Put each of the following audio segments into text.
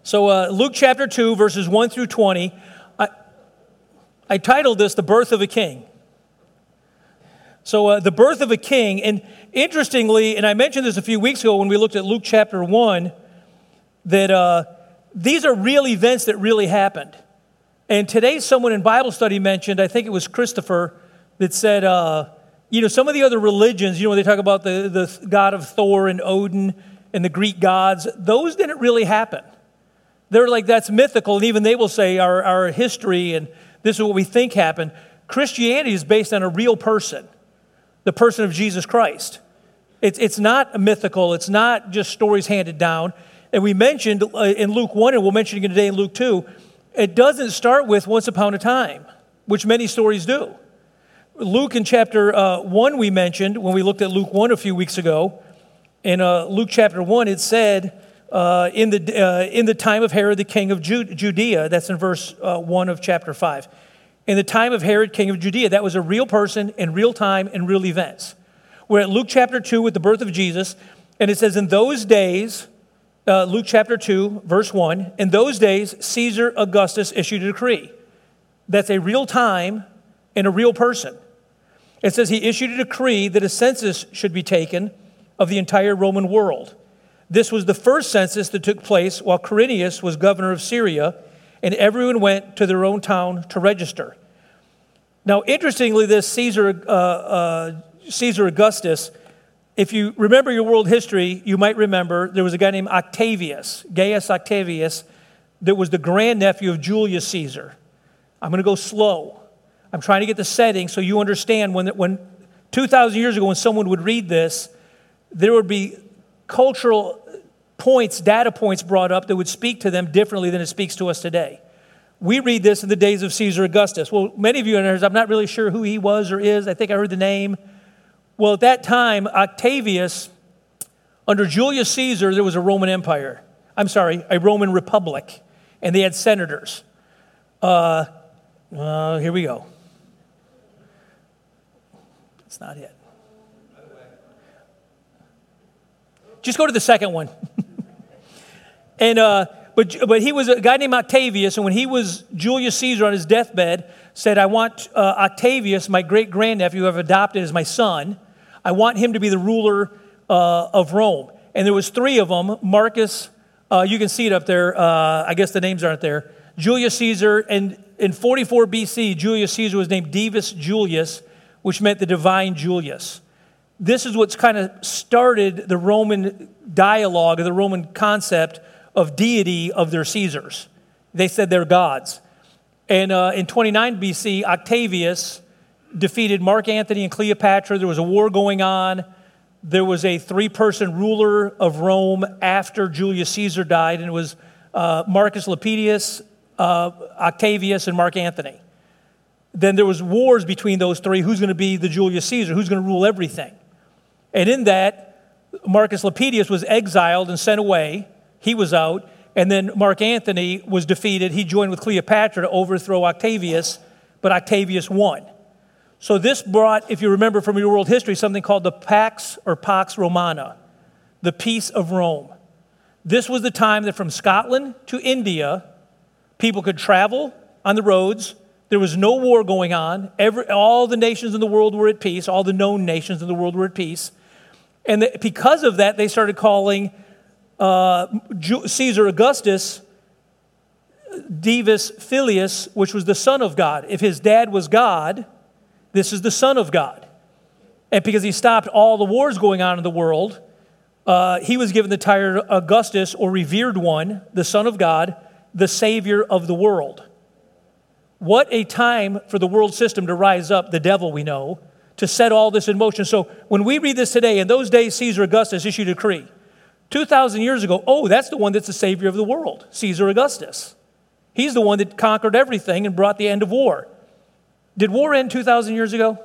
So Luke chapter 2, verses 1 through 20, I titled this, The Birth of a King. So the birth of a king, and interestingly, and I mentioned this a few weeks ago when we looked at Luke chapter 1, that these are real events that really happened. And today someone in Bible study mentioned, I think it was Christopher, that said, some of the other religions, when they talk about the god of Thor and Odin and the Greek gods, those didn't really happen. They're like, that's mythical, and even they will say our history and this is what we think happened. Christianity is based on a real person, the person of Jesus Christ. It's not mythical. It's not just stories handed down. And we mentioned in Luke 1, and we'll mention again today in Luke 2, it doesn't start with once upon a time, which many stories do. Luke in chapter 1 we mentioned, when we looked at Luke 1 a few weeks ago, in Luke chapter 1 it said, in the time of Herod the king of Judea, that's in verse 1 of chapter 5. In the time of Herod king of Judea, that was a real person in real time and real events. We're at Luke chapter 2 with the birth of Jesus, and it says, in those days, Luke chapter 2, verse 1, in those days Caesar Augustus issued a decree. That's a real time and a real person. It says he issued a decree that a census should be taken of the entire Roman world. This was the first census that took place while Quirinius was governor of Syria, and everyone went to their own town to register. Now, interestingly, this Caesar Augustus, if you remember your world history, you might remember there was a guy named Octavius, Gaius Octavius, that was the grandnephew of Julius Caesar. I'm going to go slow. I'm trying to get the setting so you understand when 2,000 years ago when someone would read this, there would be cultural points, data points brought up that would speak to them differently than it speaks to us today. We read this in the days of Caesar Augustus. Well, many of you know, I'm not really sure who he was or is. I think I heard the name. Well, at that time, Octavius, under Julius Caesar, there was a Roman Empire. A Roman Republic, and they had senators. Here we go. It's not it. Just go to the second one. And but he was a guy named Octavius, and when he was Julius Caesar on his deathbed, said, I want Octavius, my great-grandnephew, who I've adopted as my son, I want him to be the ruler of Rome. And there was three of them. Marcus, you can see it up there. I guess the names aren't there. Julius Caesar, and in 44 BC, Julius Caesar was named Divus Julius, which meant the divine Julius. This is what's kind of started the Roman dialogue, or the Roman concept of deity of their Caesars. They said they're gods. And in 29 BC, Octavius defeated Mark Antony and Cleopatra. There was a war going on. There was a three-person ruler of Rome after Julius Caesar died, and it was Marcus Lepidus, Octavius, and Mark Antony. Then there was wars between those three. Who's going to be the Julius Caesar? Who's going to rule everything? And in that, Marcus Lepidus was exiled and sent away. He was out. And then Mark Antony was defeated. He joined with Cleopatra to overthrow Octavius, but Octavius won. So this brought, if you remember from your world history, something called the Pax or Pax Romana, the Peace of Rome. This was the time that from Scotland to India, people could travel on the roads. There was no war going on. All the nations in the world were at peace. All the known nations in the world were at peace. And because of that, they started calling Caesar Augustus Divus Filius, which was the Son of God. If his dad was God, this is the Son of God. And because he stopped all the wars going on in the world, he was given the title Augustus, or Revered One, the Son of God, the Savior of the world. What a time for the world system to rise up, the devil we know, to set all this in motion. So when we read this today, in those days Caesar Augustus issued a decree. 2,000 years ago, that's the one that's the Savior of the world, Caesar Augustus. He's the one that conquered everything and brought the end of war. Did war end 2,000 years ago?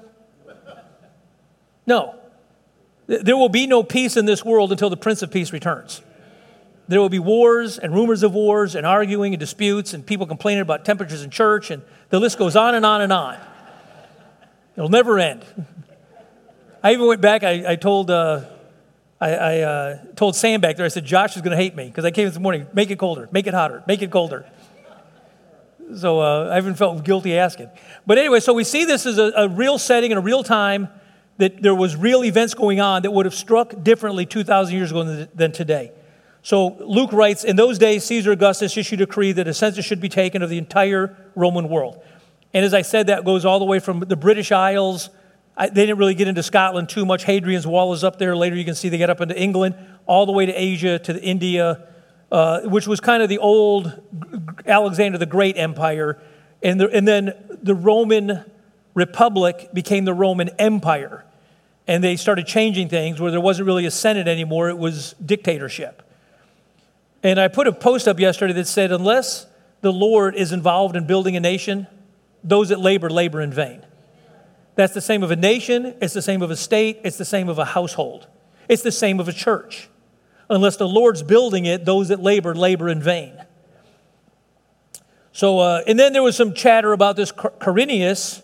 No. There will be no peace in this world until the Prince of Peace returns. There will be wars and rumors of wars and arguing and disputes and people complaining about temperatures in church, and the list goes on and on and on. It'll never end. I even went back, I told I told Sam back there, I said, Josh is going to hate me because I came this morning, make it colder, make it hotter, make it colder. So I haven't felt guilty asking. But anyway, so we see this as a real setting and a real time that there was real events going on that would have struck differently 2,000 years ago than today. So Luke writes, in those days, Caesar Augustus issued a decree that a census should be taken of the entire Roman world. And as I said, that goes all the way from the British Isles. They didn't really get into Scotland too much. Hadrian's Wall is up there. Later you can see they get up into England, all the way to Asia, to India, which was kind of the old Alexander the Great Empire. And then the Roman Republic became the Roman Empire. And they started changing things where there wasn't really a Senate anymore. It was dictatorship. And I put a post up yesterday that said, unless the Lord is involved in building a nation, those that labor in vain. That's the same of a nation, it's the same of a state, it's the same of a household. It's the same of a church. Unless the Lord's building it, those that labor in vain. So, and then there was some chatter about this Quirinius.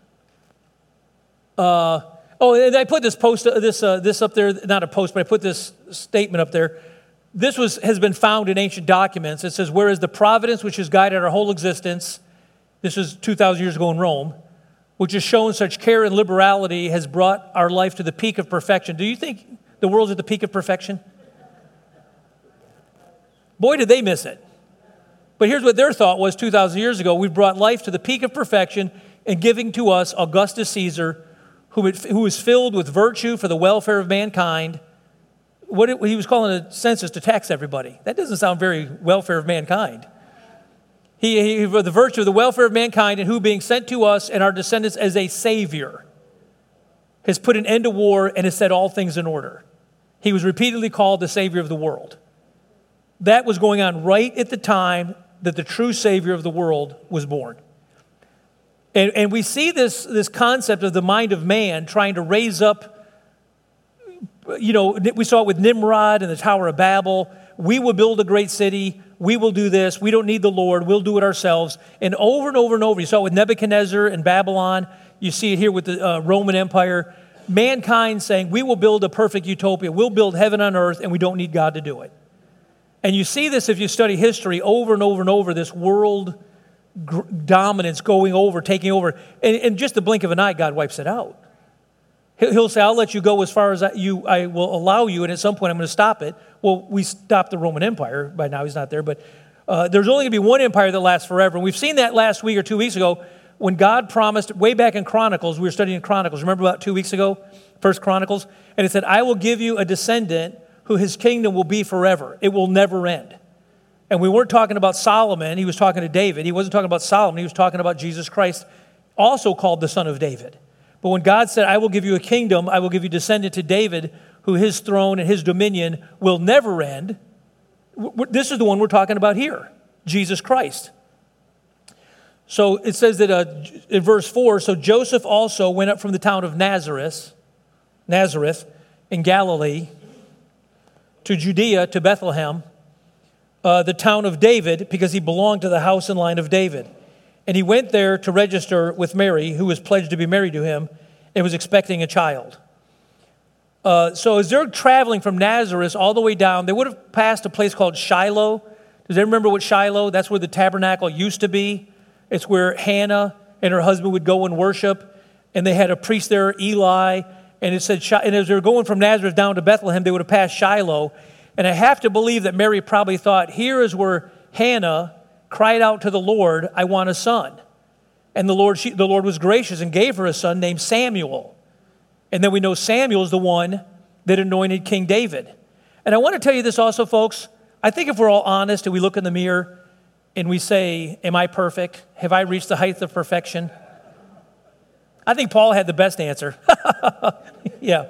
And I put this post, this up there, not a post, but I put this statement up there. This has been found in ancient documents. It says, whereas the providence which has guided our whole existence, this is 2,000 years ago in Rome, which has shown such care and liberality, has brought our life to the peak of perfection. Do you think the world's at the peak of perfection? Boy, did they miss it. But here's what their thought was 2,000 years ago. We've brought life to the peak of perfection in giving to us Augustus Caesar, who is filled with virtue for the welfare of mankind. He was calling a census to tax everybody. That doesn't sound very welfare of mankind. He for the virtue of the welfare of mankind, and who being sent to us and our descendants as a savior, has put an end to war and has set all things in order. He was repeatedly called the savior of the world. That was going on right at the time that the true savior of the world was born. And we see this concept of the mind of man trying to raise up, we saw it with Nimrod and the Tower of Babel. We will build a great city. We will do this. We don't need the Lord. We'll do it ourselves. And over and over and over, you saw it with Nebuchadnezzar and Babylon. You see it here with the Roman Empire. Mankind saying, we will build a perfect utopia. We'll build heaven on earth, and we don't need God to do it. And you see this if you study history over and over and over, this world dominance going over, taking over. And in just the blink of an eye, God wipes it out. He'll say, I'll let you go as far as I will allow you, and at some point I'm going to stop it. Well, we stopped the Roman Empire. By now he's not there, but there's only going to be one empire that lasts forever. And we've seen that last week or 2 weeks ago when God promised, way back in Chronicles, we were studying Chronicles. Remember about 2 weeks ago, First Chronicles? And it said, I will give you a descendant who his kingdom will be forever. It will never end. And we weren't talking about Solomon. He was talking to David. He wasn't talking about Solomon. He was talking about Jesus Christ, also called the Son of David. But when God said, I will give you a kingdom, I will give you descendant to David, who his throne and his dominion will never end, this is the one we're talking about here, Jesus Christ. So it says that in verse 4, so Joseph also went up from the town of Nazareth in Galilee to Judea, to Bethlehem, the town of David, because he belonged to the house and line of David. And he went there to register with Mary, who was pledged to be married to him, and was expecting a child. So as they're traveling from Nazareth all the way down, they would have passed a place called Shiloh. Does anyone remember what Shiloh? That's where the tabernacle used to be. It's where Hannah and her husband would go and worship. And they had a priest there, Eli. And it said, and as they were going from Nazareth down to Bethlehem, they would have passed Shiloh. And I have to believe that Mary probably thought, here is where Hannah cried out to the Lord, I want a son. And the Lord was gracious and gave her a son named Samuel. And then we know Samuel is the one that anointed King David. And I want to tell you this also, folks. I think if we're all honest and we look in the mirror and we say, am I perfect? Have I reached the height of perfection? I think Paul had the best answer. Yeah.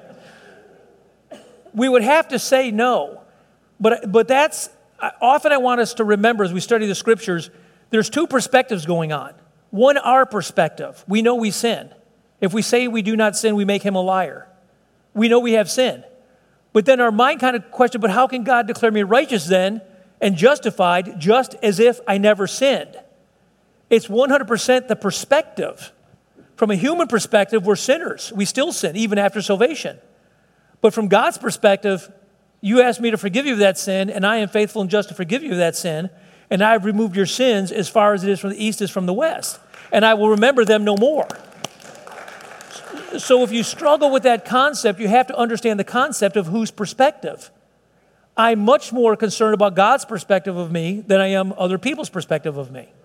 We would have to say no. But that's, often I want us to remember as we study the scriptures, there's two perspectives going on. One, our perspective. We know we sin. If we say we do not sin, we make him a liar. We know we have sin. But then our mind kind of question, but how can God declare me righteous then and justified just as if I never sinned? It's 100% the perspective. From a human perspective, we're sinners. We still sin, even after salvation. But from God's perspective, You asked me to forgive you of that sin, and I am faithful and just to forgive you of that sin, and I have removed your sins as far as it is from the east is from the west, and I will remember them no more. So if you struggle with that concept, you have to understand the concept of whose perspective. I'm much more concerned about God's perspective of me than I am other people's perspective of me.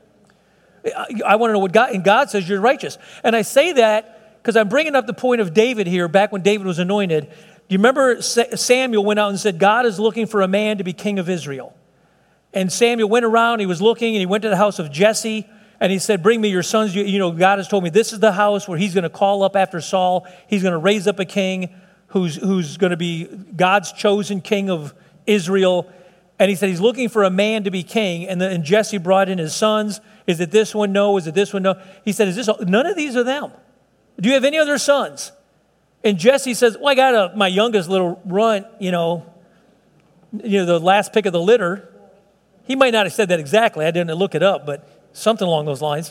I want to know what God, and God says you're righteous. And I say that because I'm bringing up the point of David here, back when David was anointed. Do you remember Samuel went out and said, God is looking for a man to be king of Israel. And Samuel went around, he was looking, and he went to the house of Jesse, and he said, bring me your sons. You know, God has told me this is the house where he's going to call up after Saul. He's going to raise up a king who's going to be God's chosen king of Israel. And he said he's looking for a man to be king. And Jesse brought in his sons. Is it this one? No. Is it this one? No. He said, none of these are them. Do you have any other sons? And Jesse says, well, I got my youngest little runt, you know, the last pick of the litter. He might not have said that exactly. I didn't look it up, but something along those lines.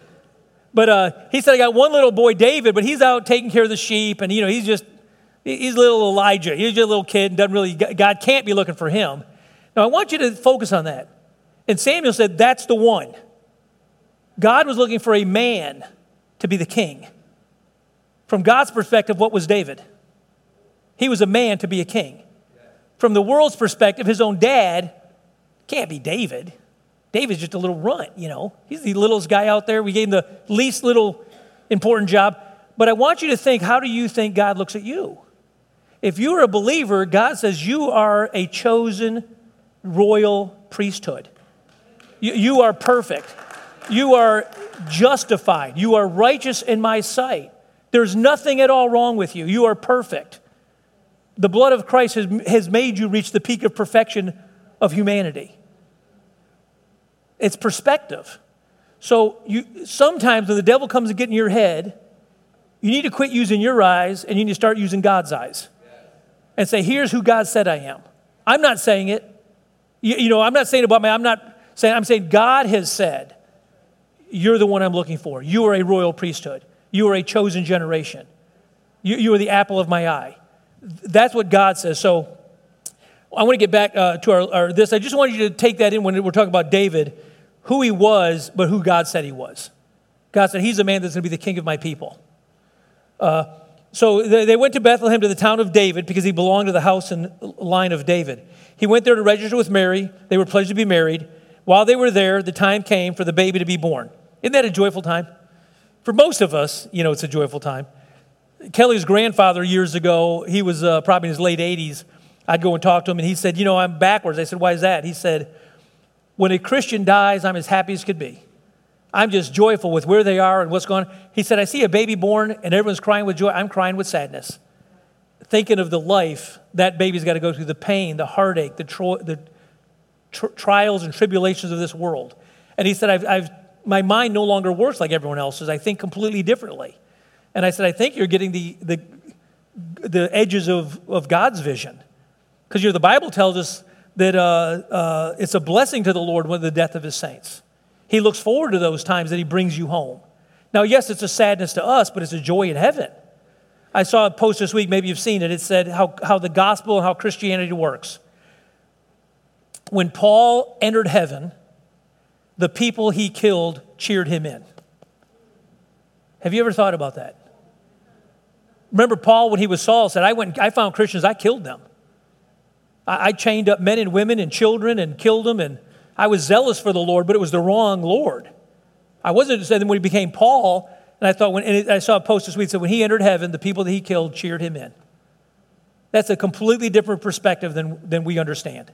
But he said, I got one little boy, David, but he's out taking care of the sheep. And, he's little Elijah. He's just a little kid and doesn't really, God can't be looking for him. Now, I want you to focus on that. And Samuel said, that's the one. God was looking for a man to be the king. From God's perspective, what was David? He was a man to be a king. From the world's perspective, his own dad can't be David. David's just a little runt, He's the littlest guy out there. We gave him the least little important job. But I want you to think, how do you think God looks at you? If you're a believer, God says you are a chosen royal priesthood. You are perfect. You are justified. You are righteous in my sight. There's nothing at all wrong with you. You are perfect. The blood of Christ has made you reach the peak of perfection of humanity. It's perspective. So sometimes when the devil comes to get in your head, you need to quit using your eyes and you need to start using God's eyes. And say, here's who God said I am. I'm not saying it. I'm not saying about me. I'm saying God has said, you're the one I'm looking for. You are a royal priesthood. You are a chosen generation. You are the apple of my eye. That's what God says. So I want to get back to this. I just want you to take that in when we're talking about David, who he was, but who God said he was. God said, he's a man that's going to be the king of my people. So they went to Bethlehem, to the town of David, because he belonged to the house and line of David. He went there to register with Mary. They were pledged to be married. While they were there, the time came for the baby to be born. Isn't that a joyful time? For most of us, it's a joyful time. Kelly's grandfather years ago, he was probably in his late 80s. I'd go and talk to him, and he said, I'm backwards. I said, why is that? He said, when a Christian dies, I'm as happy as could be. I'm just joyful with where they are and what's going on. He said, I see a baby born and everyone's crying with joy. I'm crying with sadness. Thinking of the life that baby's got to go through, the pain, the heartache, the trials and tribulations of this world. And he said, my mind no longer works like everyone else's. I think completely differently. And I said, I think you're getting the edges of God's vision. Because the Bible tells us that it's a blessing to the Lord when the death of his saints. He looks forward to those times that he brings you home. Now, yes, it's a sadness to us, but it's a joy in heaven. I saw a post this week, maybe you've seen it. It said how the gospel and how Christianity works. When Paul entered heaven, the people he killed cheered him in. Have you ever thought about that? Remember Paul, when he was Saul, said, I found Christians, I killed them. I chained up men and women and children and killed them, and I was zealous for the Lord, but it was the wrong Lord. I wasn't saying when he became Paul, and I thought, I saw a post this week that said when he entered heaven, the people that he killed cheered him in. That's a completely different perspective than we understand.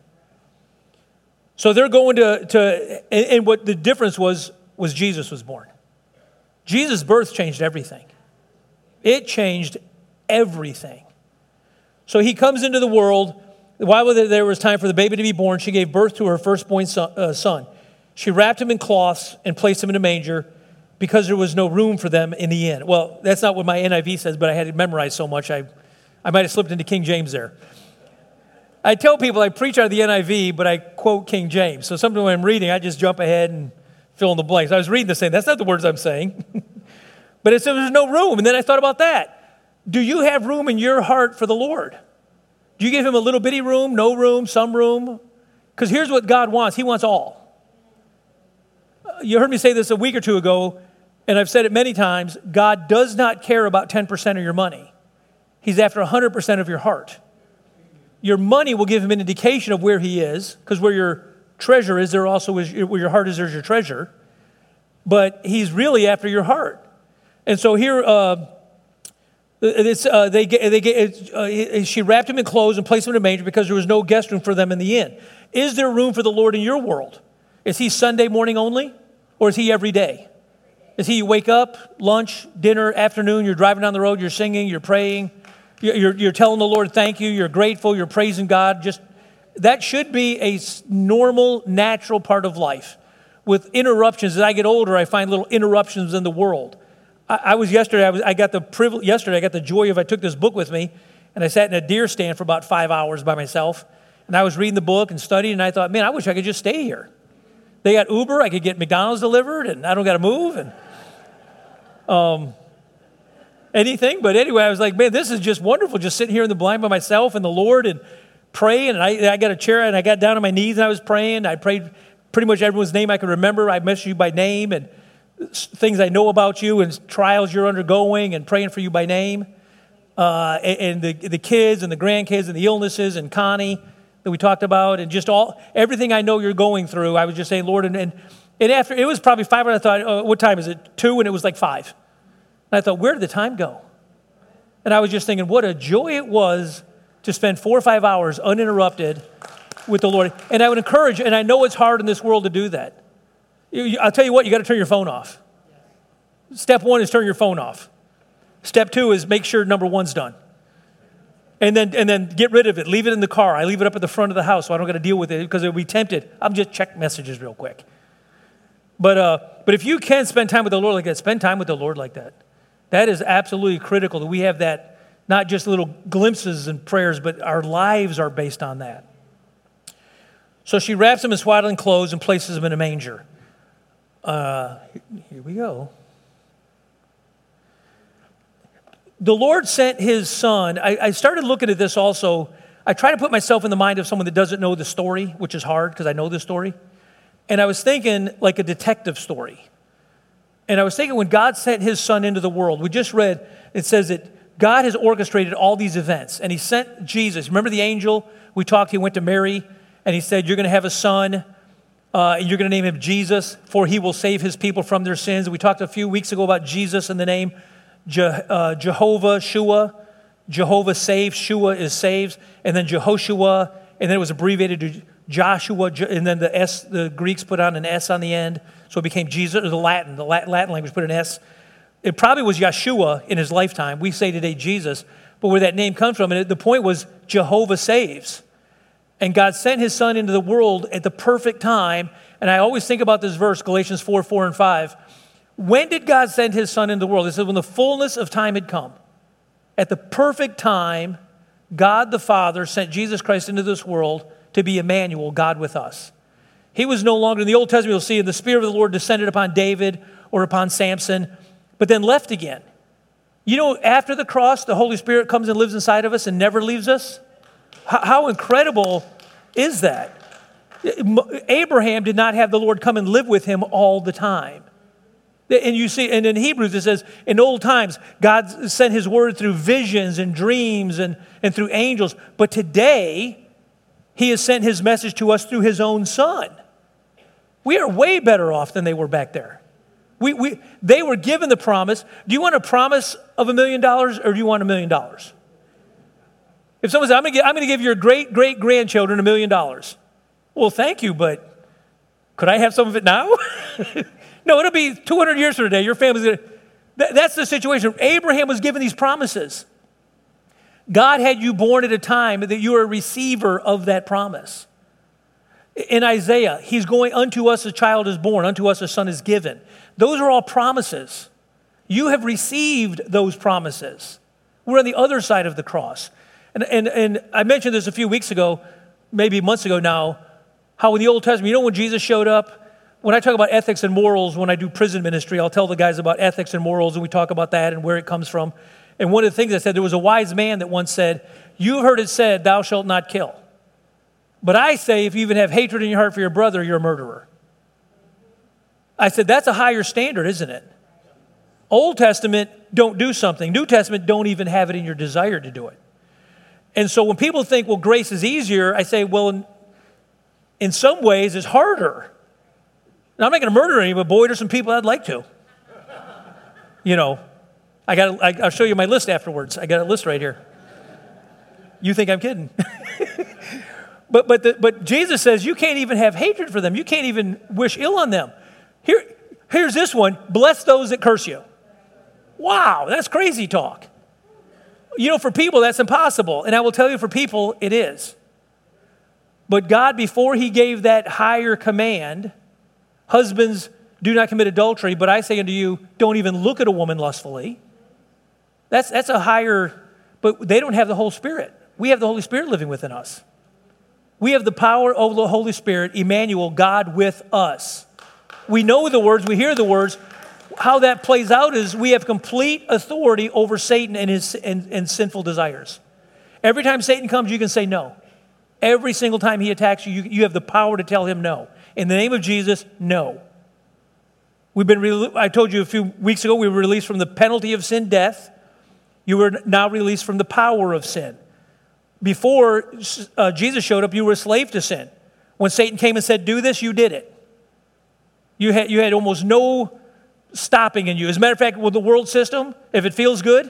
So they're going and what the difference was Jesus was born. Jesus' birth changed everything. It changed everything. So he comes into the world. While there was time for the baby to be born, she gave birth to her firstborn son. She wrapped him in cloths and placed him in a manger because there was no room for them in the inn. Well, that's not what my NIV says, but I had it memorized so much, I might have slipped into King James there. I tell people I preach out of the NIV, but I quote King James. So sometimes when I'm reading, I just jump ahead and fill in the blanks. I was reading this saying, that's not the words I'm saying. But it said there's no room. And then I thought about that. Do you have room in your heart for the Lord? Do you give him a little bitty room, no room, some room? Because here's what God wants. He wants all. You heard me say this a week or two ago, and I've said it many times. God does not care about 10% of your money. He's after 100% of your heart. Your money will give him an indication of where he is, because where your treasure is, there also is, where your heart is, there's your treasure. But he's really after your heart. And so here, she wrapped him in clothes and placed him in a manger because there was no guest room for them in the inn. Is there room for the Lord in your world? Is he Sunday morning only, or is he every day? Is he you wake up, lunch, dinner, afternoon, you're driving down the road, you're singing, you're praying, you're telling the Lord thank you, you're grateful, you're praising God. Just that should be a normal, natural part of life. With interruptions, as I get older, I find little interruptions in the world. I got the joy of, I took this book with me, and I sat in a deer stand for about 5 hours by myself, and I was reading the book and studying, and I thought, man, I wish I could just stay here. They got Uber, I could get McDonald's delivered, and I don't got to move, and anything. But anyway, I was like, man, this is just wonderful, just sitting here in the blind by myself and the Lord and praying. And I got a chair, and I got down on my knees, and I was praying. I prayed pretty much everyone's name I could remember. I messaged you by name and things I know about you and trials you're undergoing and praying for you by name. And the kids and the grandkids and the illnesses and Connie that we talked about, and just everything I know you're going through. I was just saying, Lord, and after, it was probably 5, and I thought, what time is it? 2, and it was like 5. And I thought, where did the time go? And I was just thinking, what a joy it was to spend 4 or 5 hours uninterrupted with the Lord. And I would encourage, and I know it's hard in this world to do that. I'll tell you what, you got to turn your phone off. Step 1 is turn your phone off. Step 2 is make sure number 1's done. And then get rid of it. Leave it in the car. I leave it up at the front of the house so I don't got to deal with it because it'll be tempted. I'm just check messages real quick. But if you can spend time with the Lord like that, spend time with the Lord like that. That is absolutely critical that we have that, not just little glimpses and prayers, but our lives are based on that. So she wraps him in swaddling clothes and places him in a manger. Here we go. The Lord sent his son. I started looking at this also. I try to put myself in the mind of someone that doesn't know the story, which is hard because I know the story. And I was thinking like a detective story. And I was thinking when God sent his son into the world, we just read, it says that God has orchestrated all these events. And he sent Jesus. Remember the angel? We talked, he went to Mary, and he said, you're going to have a son, and you're going to name him Jesus, for he will save his people from their sins. We talked a few weeks ago about Jesus and the name Jehovah, Shua. Jehovah saves, Shua is saves, and then Jehoshua, and then it was abbreviated to Joshua, and then the Greeks put on an S on the end, so it became Jesus, or the Latin language put an S. It probably was Yeshua in his lifetime. We say today Jesus, but where that name comes from, and the point was Jehovah saves. And God sent his son into the world at the perfect time, and I always think about this verse, Galatians 4 and 5. When did God send his son into the world? It says when the fullness of time had come. At the perfect time, God the Father sent Jesus Christ into this world to be Emmanuel, God with us. He was no longer, in the Old Testament you'll see, the Spirit of the Lord descended upon David or upon Samson, but then left again. You know, after the cross, the Holy Spirit comes and lives inside of us and never leaves us. How incredible is that? Abraham did not have the Lord come and live with him all the time. And you see, and in Hebrews it says, in old times, God sent his word through visions and dreams and through angels. But today, he has sent his message to us through his own son. We are way better off than they were back there. They were given the promise. Do you want a promise of $1 million or do you want $1 million? If someone says, I'm going to give your great-great-grandchildren $1 million. Well, thank you, but could I have some of it now? No, it'll be 200 years from today. Your family's going to... That's the situation. Abraham was given these promises. God had you born at a time that you are a receiver of that promise. In Isaiah, he's going, unto us a child is born, unto us a son is given. Those are all promises. You have received those promises. We're on the other side of the cross. And I mentioned this a few weeks ago, maybe months ago now, how in the Old Testament, you know when Jesus showed up, when I talk about ethics and morals, when I do prison ministry, I'll tell the guys about ethics and morals, and we talk about that and where it comes from. And one of the things I said, there was a wise man that once said, you've heard it said, thou shalt not kill. But I say, if you even have hatred in your heart for your brother, you're a murderer. I said, that's a higher standard, isn't it? Old Testament, don't do something. New Testament, don't even have it in your desire to do it. And so when people think, well, grace is easier, I say, well, in some ways, it's harder. Now, I'm not going to murder any, but boy, there's some people I'd like to. You know, I'll show you my list afterwards. I got a list right here. You think I'm kidding. But Jesus says you can't even have hatred for them. You can't even wish ill on them. Here's this one. Bless those that curse you. Wow, that's crazy talk. You know, for people, that's impossible. And I will tell you, for people, it is. But God, before he gave that higher command, husbands, do not commit adultery, but I say unto you, don't even look at a woman lustfully. That's a higher, but they don't have the Holy Spirit. We have the Holy Spirit living within us. We have the power of the Holy Spirit, Emmanuel, God with us. We know the words, we hear the words. How that plays out is we have complete authority over Satan and his and sinful desires. Every time Satan comes, you can say no. Every single time he attacks you, you have the power to tell him no. In the name of Jesus, no. I told you a few weeks ago, we were released from the penalty of sin, death. You were now released from the power of sin. Before Jesus showed up, you were a slave to sin. When Satan came and said, do this, you did it. You had almost no stopping in you. As a matter of fact, with the world system, if it feels good,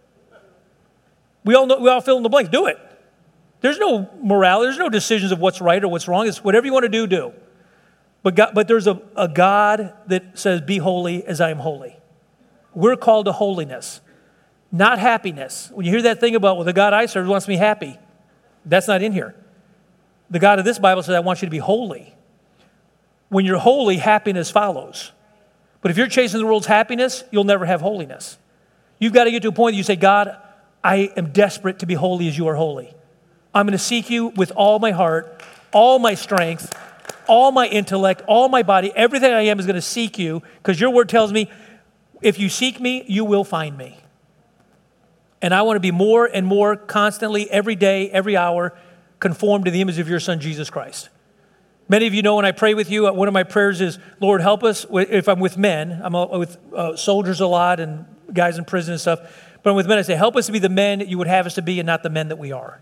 we all fill in the blanks. Do it. There's no morality. There's no decisions of what's right or what's wrong. It's whatever you want to do, do. But there's a God that says, be holy as I am holy. We're called to holiness, not happiness. When you hear that thing about, well, the God I serve wants me happy, that's not in here. The God of this Bible says, I want you to be holy. When you're holy, happiness follows. But if you're chasing the world's happiness, you'll never have holiness. You've got to get to a point that you say, God, I am desperate to be holy as you are holy. I'm going to seek you with all my heart, all my strength, all my intellect, all my body. Everything I am is going to seek you, because your word tells me, if you seek me, you will find me. And I want to be more and more constantly, every day, every hour, conformed to the image of your Son, Jesus Christ. Many of you know when I pray with you, one of my prayers is, Lord, help us. If I'm with men, I'm with soldiers a lot and guys in prison and stuff. But I'm with men, I say, help us to be the men that you would have us to be and not the men that we are.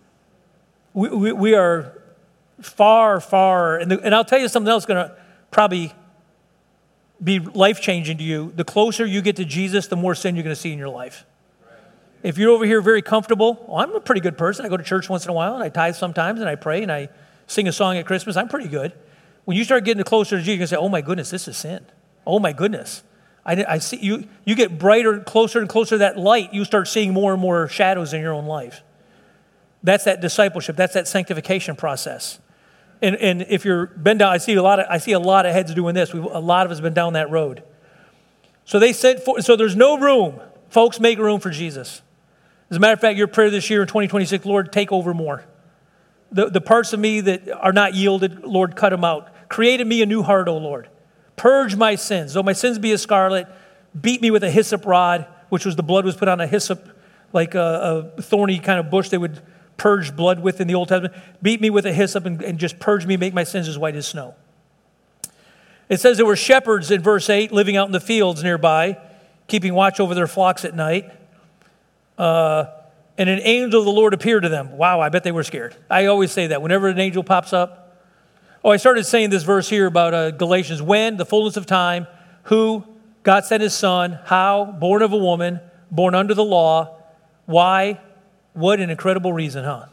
We are far, far, and I'll tell you something else going to probably be life-changing to you. The closer you get to Jesus, the more sin you're going to see in your life. If you're over here very comfortable, well, I'm a pretty good person. I go to church once in a while, and I tithe sometimes, and I pray, and I sing a song at Christmas. I'm pretty good. When you start getting closer to Jesus, you're going to say, oh my goodness, this is sin. Oh my goodness. I see you get brighter, closer and closer to that light, you start seeing more and more shadows in your own life. That's that discipleship. That's that sanctification process. And if you're been down, I see a lot of heads doing this. A lot of us have been down that road. So so there's no room. Folks, make room for Jesus. As a matter of fact, your prayer this year in 2026, Lord, take over more. The parts of me that are not yielded, Lord, cut them out. Create in me a new heart, O Lord. Purge my sins. Though my sins be as scarlet, beat me with a hyssop rod, which was the blood was put on a hyssop, like a thorny kind of bush they would purge blood with in the Old Testament. Beat me with a hyssop and just purge me, make my sins as white as snow. It says there were shepherds in verse 8 living out in the fields nearby, keeping watch over their flocks at night. And an angel of the Lord appeared to them. Wow, I bet they were scared. I always say that whenever an angel pops up. Oh, I started saying this verse here about Galatians. When, the fullness of time, who, God sent his son, how, born of a woman, born under the law. Why? What an incredible reason, huh?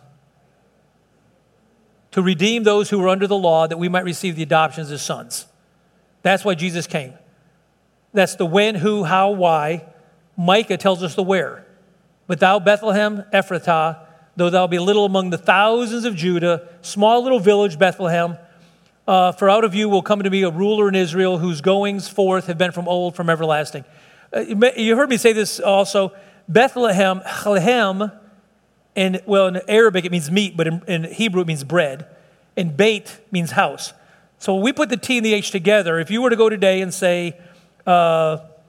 To redeem those who were under the law, that we might receive the adoptions as sons. That's why Jesus came. That's the when, who, how, why. Micah tells us the where. But thou, Bethlehem, Ephrathah, though thou be little among the thousands of Judah, small little village, Bethlehem, for out of you will come to me a ruler in Israel, whose goings forth have been from old, from everlasting. You heard me say this also. Bethlehem, Chalehem, in Arabic it means meat, but in Hebrew it means bread. And Beit means house. So we put the T and the H together. If you were to go today and say,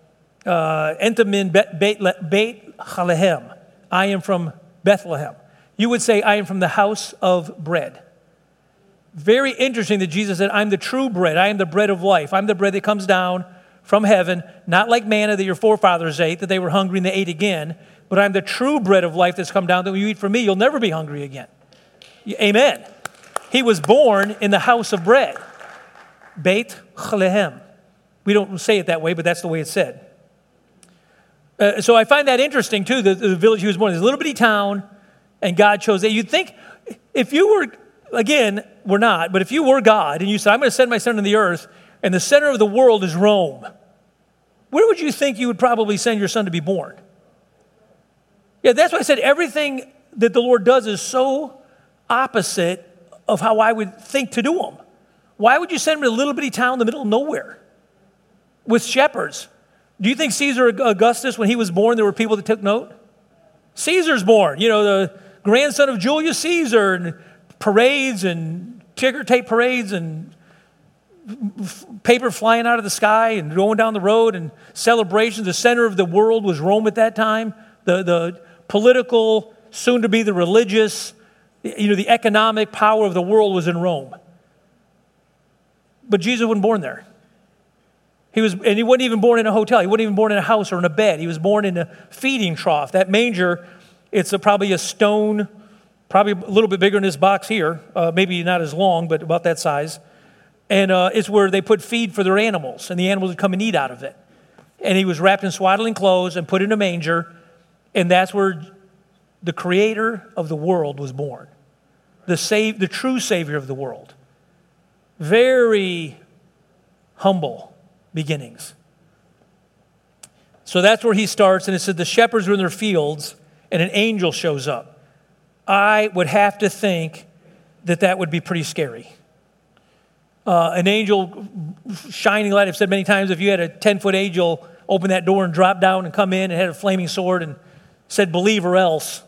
Enta min Beit Chalehem, I am from Bethlehem, you would say, I am from the house of bread. Very interesting that Jesus said, I'm the true bread. I am the bread of life. I'm the bread that comes down from heaven, not like manna that your forefathers ate, that they were hungry and they ate again, but I'm the true bread of life that's come down, that when you eat from me, you'll never be hungry again. Amen. He was born in the house of bread. Beit Chlehem. We don't say it that way, but that's the way it's said. So I find that interesting, too, the village he was born in. It's a little bitty town, and God chose that. You'd think if you were, again, we're not, but if you were God, and you said, I'm going to send my son to the earth, and the center of the world is Rome, where would you think you would probably send your son to be born? Yeah, that's why I said everything that the Lord does is so opposite of how I would think to do them. Why would you send him to a little bitty town in the middle of nowhere with shepherds? Do you think Caesar Augustus, when he was born, there were people that took note? Caesar's born, the grandson of Julius Caesar, and parades and ticker tape parades and paper flying out of the sky and going down the road and celebrations. The center of the world was Rome at that time. The political, soon to be the religious, the economic power of the world was in Rome. But Jesus wasn't born there. He wasn't even born in a hotel. He wasn't even born in a house or in a bed. He was born in a feeding trough. That manger, it's probably a stone, probably a little bit bigger than this box here, maybe not as long, but about that size. And it's where they put feed for their animals, and the animals would come and eat out of it. And he was wrapped in swaddling clothes and put in a manger, and that's where the creator of the world was born, the true Savior of the world. Very humble beginnings. So that's where he starts, and it said the shepherds were in their fields, and an angel shows up. I would have to think that would be pretty scary. An angel shining light. I've said many times, if you had a 10-foot angel open that door and drop down and come in and had a flaming sword and said, believe or else,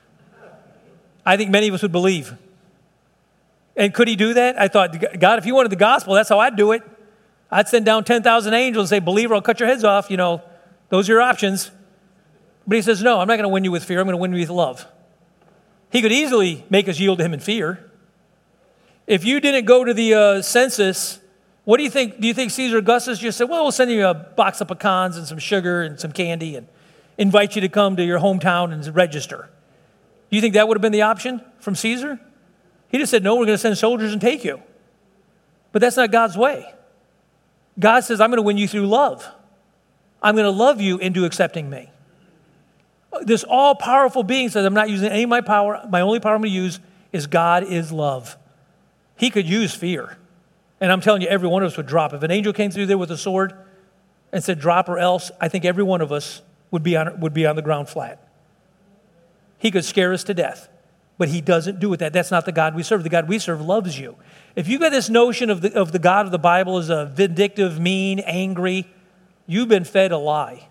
I think many of us would believe. And could he do that? I thought, God, if you wanted the gospel, that's how I'd do it. I'd send down 10,000 angels and say, believe or I'll cut your heads off. Those are your options. But he says, no, I'm not going to win you with fear. I'm going to win you with love. He could easily make us yield to him in fear. If you didn't go to the census, what do you think? Do you think Caesar Augustus just said, well, we'll send you a box of pecans and some sugar and some candy and invite you to come to your hometown and register? Do you think that would have been the option from Caesar? He just said, no, we're going to send soldiers and take you. But that's not God's way. God says, I'm going to win you through love. I'm going to love you into accepting me. This all-powerful being says, I'm not using any of my power. My only power I'm going to use is God is love. He could use fear. And I'm telling you, every one of us would drop. If an angel came through there with a sword and said, drop or else, I think every one of us would be on the ground flat. He could scare us to death. But he doesn't do it. That's not the God we serve. The God we serve loves you. If you've got this notion of the God of the Bible as a vindictive, mean, angry, you've been fed a lie.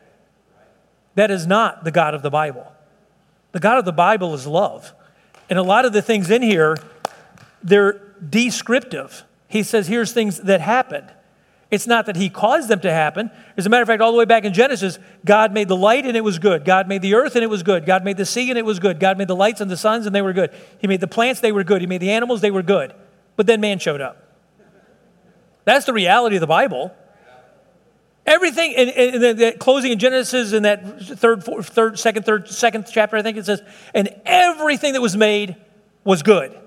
That is not the God of the Bible. The God of the Bible is love. And a lot of the things in here, they're descriptive. He says, here's things that happened. It's not that he caused them to happen. As a matter of fact, all the way back in Genesis, God made the light and it was good. God made the earth and it was good. God made the sea and it was good. God made the lights and the suns and they were good. He made the plants, they were good. He made the animals, they were good. But then man showed up. That's the reality of the Bible. Everything, in the closing in Genesis in that second chapter, I think it says, and everything that was made was good.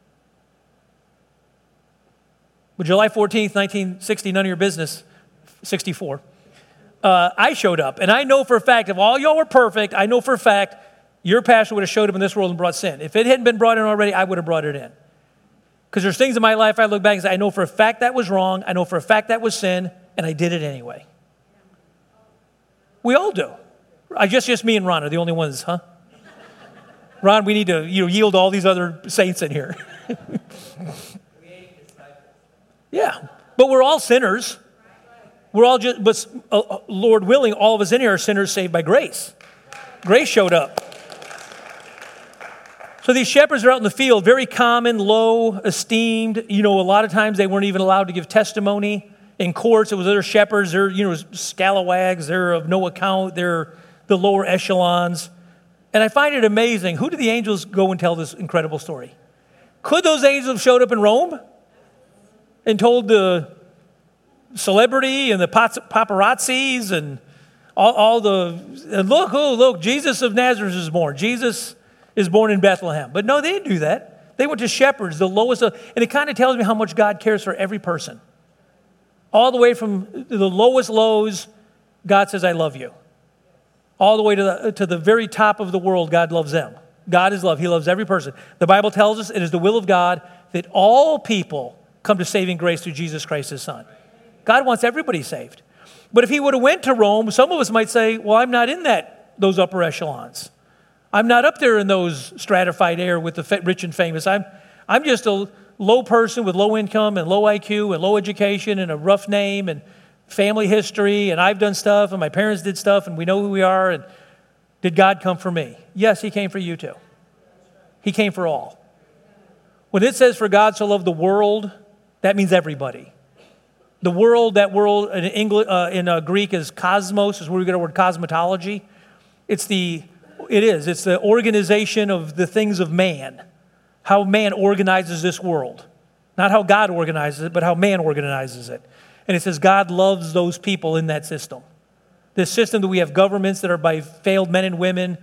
But July 14th, 1960, none of your business, 64, I showed up. And I know for a fact, if all y'all were perfect, I know for a fact your pastor would have showed up in this world and brought sin. If it hadn't been brought in already, I would have brought it in. Because there's things in my life I look back and say, I know for a fact that was wrong. I know for a fact that was sin, and I did it anyway. We all do. I guess just me and Ron are the only ones, huh? Ron, we need to yield to all these other saints in here. Yeah, but we're all sinners. We're all just, but Lord willing, all of us in here are sinners saved by grace. Grace showed up. So these shepherds are out in the field, very common, low, esteemed. A lot of times they weren't even allowed to give testimony in courts. It was other shepherds. They're, scalawags. They're of no account. They're the lower echelons. And I find it amazing. Who did the angels go and tell this incredible story? Could those angels have showed up in Rome and told the celebrity and the paparazzis and look, Jesus of Nazareth is born. Jesus is born in Bethlehem. But no, they didn't do that. They went to shepherds, the lowest and it kind of tells me how much God cares for every person. All the way from the lowest lows, God says, I love you. All the way to the very top of the world, God loves them. God is love. He loves every person. The Bible tells us it is the will of God that all people come to saving grace through Jesus Christ, his Son. God wants everybody saved. But if he would have went to Rome, some of us might say, well, I'm not in those upper echelons. I'm not up there in those stratified air with the rich and famous. I'm just a low person with low income and low IQ and low education and a rough name and family history, and I've done stuff and my parents did stuff and we know who we are. And did God come for me? Yes, he came for you too. He came for all. When it says for God so loved the world, that means everybody. The world, that world in English, in Greek is cosmos, is where we get our word cosmetology. It's the organization of the things of man, how man organizes this world. Not how God organizes it, but how man organizes it. And it says God loves those people in that system. This system that we have governments that are by failed men and women,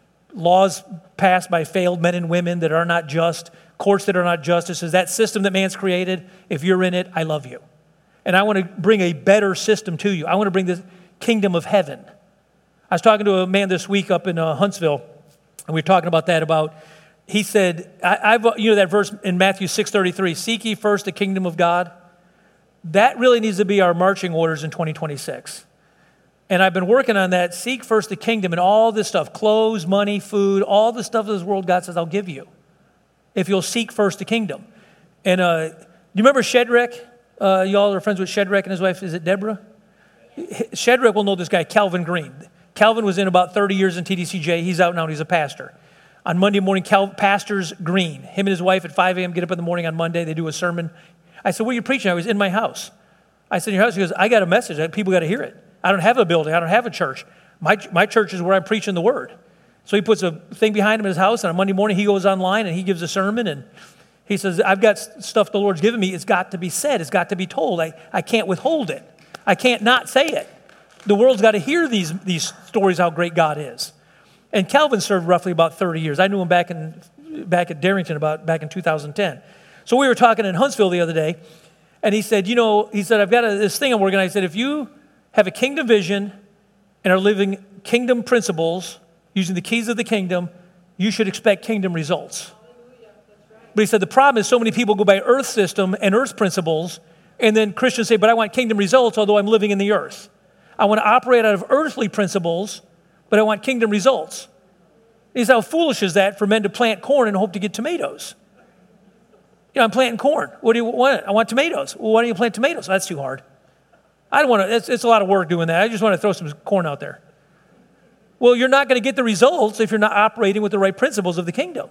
laws passed by failed men and women that are not just, courts that are not just. It says that system that man's created, if you're in it, I love you. And I want to bring a better system to you. I want to bring the kingdom of heaven. I was talking to a man this week up in Huntsville, and we were talking about that. He said, that verse in Matthew 6:33, seek ye first the kingdom of God. That really needs to be our marching orders in 2026. And I've been working on that. Seek first the kingdom and all this stuff, clothes, money, food, all the stuff of this world God says I'll give you if you'll seek first the kingdom. And do you remember Shadrach? Y'all are friends with Shadrach and his wife, is it Deborah? Shadrach will know this guy, Calvin Green. Calvin was in about 30 years in TDCJ. He's out now and he's a pastor. On Monday morning, Pastors Green, him and his wife at 5 a.m. get up in the morning on Monday. They do a sermon. I said, what are you preaching? I was in my house. I said, in your house? He goes, I got a message. People got to hear it. I don't have a building. I don't have a church. My church is where I'm preaching the word. So he puts a thing behind him in his house, and on Monday morning he goes online and he gives a sermon, and he says, I've got stuff the Lord's given me. It's got to be said. It's got to be told. I can't withhold it. I can't not say it. The world's got to hear these stories how great God is. And Calvin served roughly about 30 years. I knew him back at Darrington back in 2010. So we were talking in Huntsville the other day, and he said, I've got this thing I'm working on. He said, if you have a kingdom vision and are living kingdom principles, using the keys of the kingdom, you should expect kingdom results. But he said the problem is so many people go by earth system and earth principles, and then Christians say, but I want kingdom results, although I'm living in the earth. I want to operate out of earthly principles, but I want kingdom results. He said, how foolish is that for men to plant corn and hope to get tomatoes? I'm planting corn. What do you want? I want tomatoes. Well, why don't you plant tomatoes? That's too hard. I don't want to, it's a lot of work doing that. I just want to throw some corn out there. Well, you're not going to get the results if you're not operating with the right principles of the kingdom.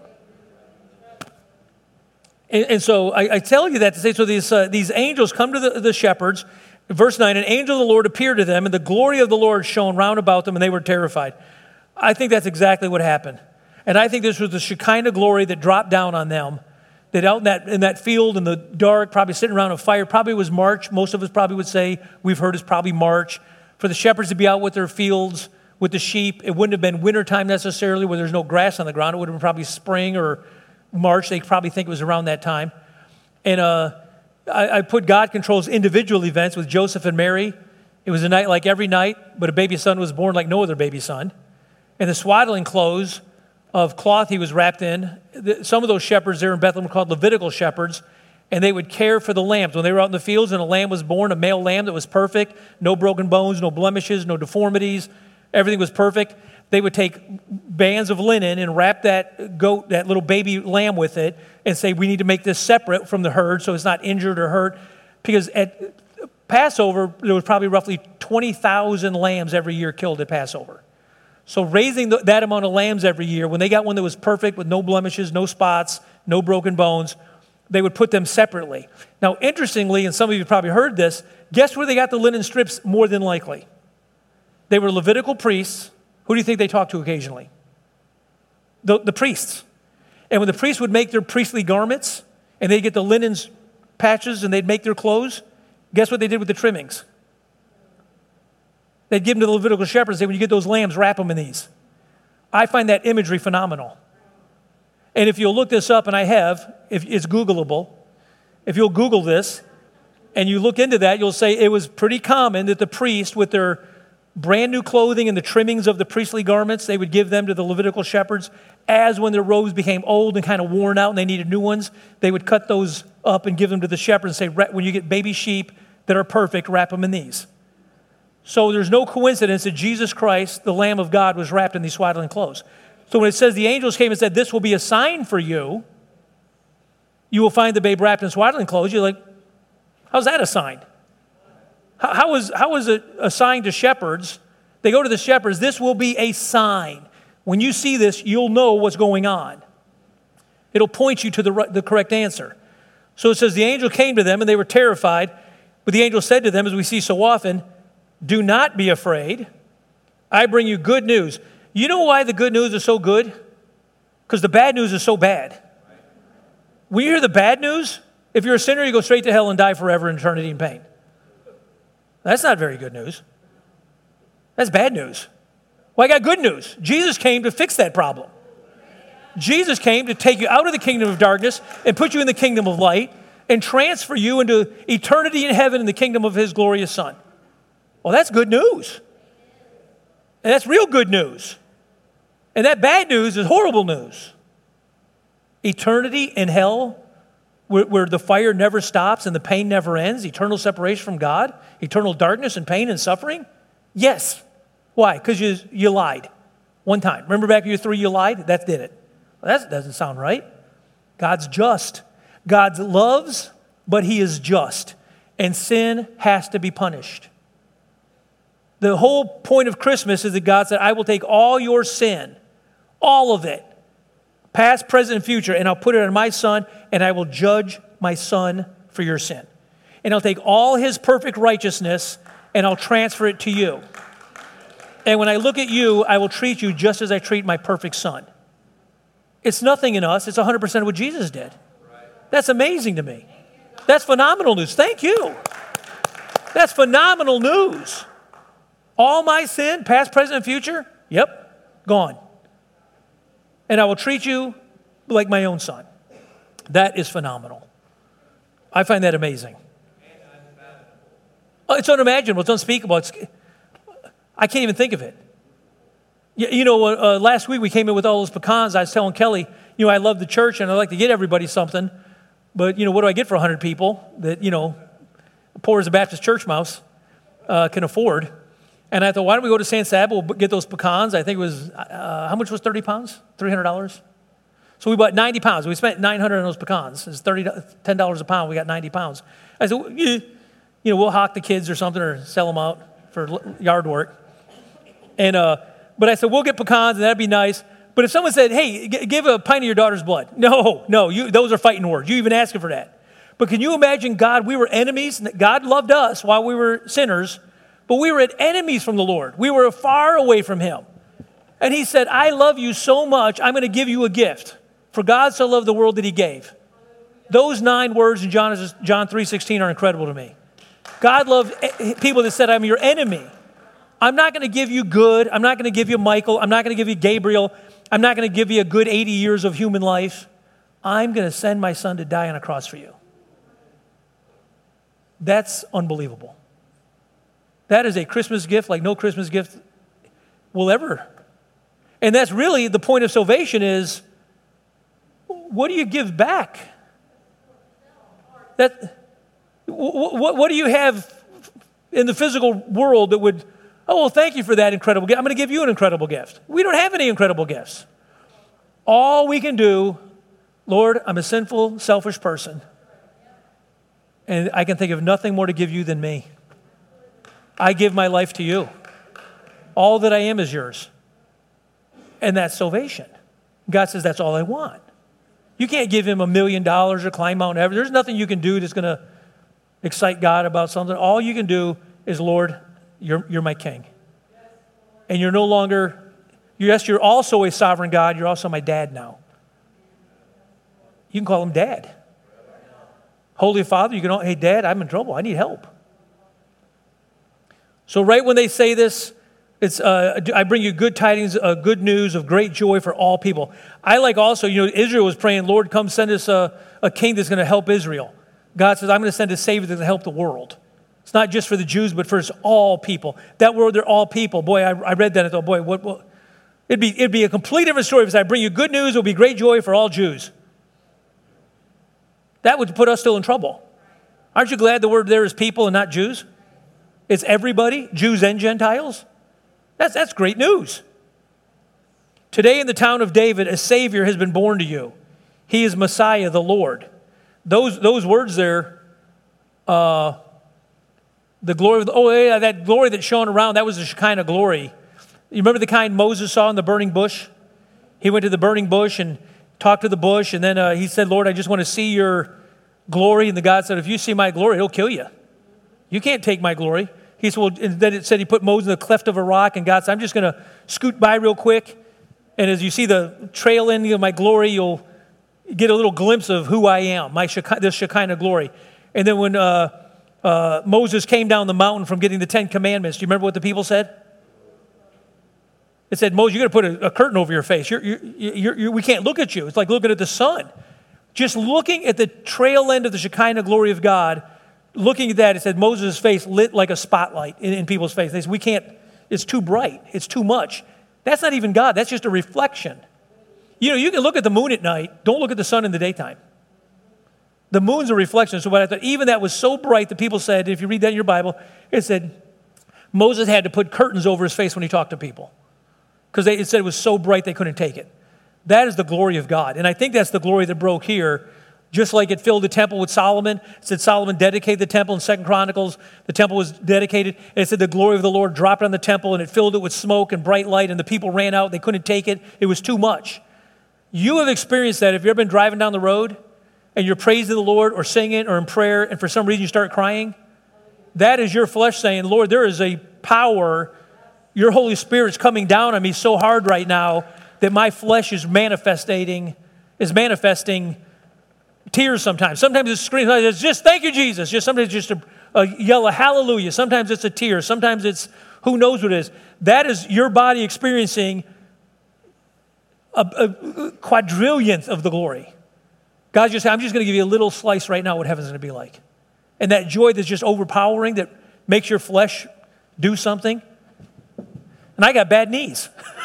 And so I tell you that to say, so these angels come to the shepherds. Verse 9, an angel of the Lord appeared to them, and the glory of the Lord shone round about them, and they were terrified. I think that's exactly what happened. And I think this was the Shekinah glory that dropped down on them, that out in that field in the dark, probably sitting around a fire, probably was March. Most of us probably would say, we've heard it's probably March. For the shepherds to be out with their fields, with the sheep, it wouldn't have been wintertime necessarily where there's no grass on the ground. It would have been probably spring or March. They probably think it was around that time. And I put God controls individual events with Joseph and Mary. It was a night like every night, but a baby son was born like no other baby son. And the swaddling clothes of cloth he was wrapped in, some of those shepherds there in Bethlehem were called Levitical shepherds, and they would care for the lambs. When they were out in the fields and a lamb was born, a male lamb that was perfect, no broken bones, no blemishes, no deformities, everything was perfect, they would take bands of linen and wrap that goat, that little baby lamb with it, and say, we need to make this separate from the herd so it's not injured or hurt. Because at Passover, there was probably roughly 20,000 lambs every year killed at Passover. So raising that amount of lambs every year, when they got one that was perfect with no blemishes, no spots, no broken bones, they would put them separately. Now, interestingly, and some of you probably heard this, guess where they got the linen strips more than likely? They were Levitical priests. Who do you think they talked to occasionally? The priests. And when the priests would make their priestly garments, and they'd get the linens patches and they'd make their clothes, guess what they did with the trimmings? They'd give them to the Levitical shepherds and say, when you get those lambs, wrap them in these. I find that imagery phenomenal. And if you'll look this up, and I have, if it's Googleable, if you'll Google this, and you look into that, you'll say it was pretty common that the priest, with their brand new clothing and the trimmings of the priestly garments, they would give them to the Levitical shepherds. As when their robes became old and kind of worn out and they needed new ones, they would cut those up and give them to the shepherds and say, when you get baby sheep that are perfect, wrap them in these. So there's no coincidence that Jesus Christ, the Lamb of God, was wrapped in these swaddling clothes. So when it says the angels came and said, this will be a sign for you, you will find the babe wrapped in swaddling clothes, you're like, how's that a sign? How is it a sign to shepherds? They go to the shepherds, this will be a sign. When you see this, you'll know what's going on. It'll point you to the correct answer. So it says the angel came to them and they were terrified. But the angel said to them, as we see so often, do not be afraid. I bring you good news. You know why the good news is so good? Because the bad news is so bad. When you hear the bad news, if you're a sinner, you go straight to hell and die forever in eternity in pain. That's not very good news. That's bad news. Well, I got good news. Jesus came to fix that problem. Jesus came to take you out of the kingdom of darkness and put you in the kingdom of light and transfer you into eternity in heaven in the kingdom of his glorious Son. Well, that's good news. And that's real good news. And that bad news is horrible news. Eternity in hell, where the fire never stops and the pain never ends, eternal separation from God, eternal darkness and pain and suffering? Yes. Why? Because you lied one time. Remember back in year 3 you lied? That did it. Well, that doesn't sound right. God's just. God loves, but he is just. And sin has to be punished. The whole point of Christmas is that God said, I will take all your sin, all of it, past, present, and future, and I'll put it on my Son, and I will judge my Son for your sin. And I'll take all his perfect righteousness, and I'll transfer it to you. And when I look at you, I will treat you just as I treat my perfect Son. It's nothing in us. It's 100% of what Jesus did. That's amazing to me. That's phenomenal news. Thank you. That's phenomenal news. All my sin, past, present, and future, yep, gone. And I will treat you like my own Son. That is phenomenal. I find that amazing. Oh, it's unimaginable. It's unspeakable. I can't even think of it. You know, last week we came in with all those pecans. I was telling Kelly, you know, I love the church and I like to get everybody something. But, you know, what do I get for 100 people that, you know, poor as a Baptist church mouse can afford? And I thought, why don't we go to San Saba? We'll get those pecans. I think it was, how much was 30 pounds? $300? So we bought 90 pounds. We spent $900 on those pecans. It's $10 a pound. We got 90 pounds. I said, you know, we'll hawk the kids or something or sell them out for yard work. And but I said, we'll get pecans and that'd be nice. But if someone said, hey, give a pint of your daughter's blood. No, those are fighting words. You even asking for that. But can you imagine God, we were enemies. God loved us while we were sinners. But we were enemies from the Lord. We were far away from him. And he said, I love you so much, I'm going to give you a gift. For God so loved the world that he gave. Those 9 words in John 3:16 are incredible to me. God loved people that said, I'm your enemy. I'm not going to give you good. I'm not going to give you Michael. I'm not going to give you Gabriel. I'm not going to give you a good 80 years of human life. I'm going to send my Son to die on a cross for you. That's unbelievable. That is a Christmas gift like no Christmas gift will ever. And that's really the point of salvation is, what do you give back? What do you have in the physical world that would, oh, well, thank you for that incredible gift. I'm going to give you an incredible gift. We don't have any incredible gifts. All we can do, Lord, I'm a sinful, selfish person. And I can think of nothing more to give you than me. I give my life to you. All that I am is yours. And that's salvation. God says, that's all I want. You can't give him $1 million or climb Mount Everest. There's nothing you can do that's going to excite God about something. All you can do is, Lord, you're my king. And you're no longer Yes, you're also a sovereign God. You're also my dad now. You can call him Dad. Holy Father, you can, hey, Dad, I'm in trouble. I need help. So right when they say this, it's I bring you good tidings, good news of great joy for all people. I like also, Israel was praying, Lord, come send us a king that's going to help Israel. God says, I'm going to send a Savior that's going to help the world. It's not just for the Jews, but for all people. That word, they're all people. Boy, I read that and thought, boy, what it'd be a complete different story if I bring you good news, it'll be great joy for all Jews. That would put us still in trouble. Aren't you glad the word there is people and not Jews? It's everybody, Jews and Gentiles. That's great news. Today in the town of David, a Savior has been born to you. He is Messiah, the Lord. Those words there, the glory of that glory that shone around, that was the Shekinah glory. You remember the kind Moses saw in the burning bush? He went to the burning bush and talked to the bush, and then he said, Lord, I just want to see your glory. And the God said, if you see my glory, it'll kill you. You can't take my glory. He said, well, and then it said he put Moses in the cleft of a rock, and God said, I'm just going to scoot by real quick, and as you see the trail ending of my glory, you'll get a little glimpse of who I am, this Shekinah glory. And then when Moses came down the mountain from getting the 10 Commandments, do you remember what the people said? It said, Moses, you're going to put a curtain over your face. We can't look at you. It's like looking at the sun. Just looking at the trail end of the Shekinah glory of God, looking at that, it said Moses' face lit like a spotlight in people's face. They said, we can't, it's too bright. It's too much. That's not even God. That's just a reflection. You can look at the moon at night. Don't look at the sun in the daytime. The moon's a reflection. So what I thought, even that was so bright that people said, if you read that in your Bible, it said Moses had to put curtains over his face when he talked to people. Because it said it was so bright they couldn't take it. That is the glory of God. And I think that's the glory that broke here. Just like it filled the temple with Solomon. It said Solomon dedicated the temple in 2 Chronicles. The temple was dedicated. And it said the glory of the Lord dropped on the temple and it filled it with smoke and bright light and the people ran out. They couldn't take it. It was too much. You have experienced that if you've ever been driving down the road and you're praising the Lord or singing or in prayer and for some reason you start crying. That is your flesh saying, Lord, there is a power. Your Holy Spirit's coming down on me so hard right now that my flesh is manifesting tears sometimes. Sometimes it's screams. It's just, thank you, Jesus. Sometimes it's just a yell of hallelujah. Sometimes it's a tear. Sometimes it's who knows what it is. That is your body experiencing a quadrillionth of the glory. God's just saying, I'm just going to give you a little slice right now of what heaven's going to be like. And that joy that's just overpowering, that makes your flesh do something. And I got bad knees.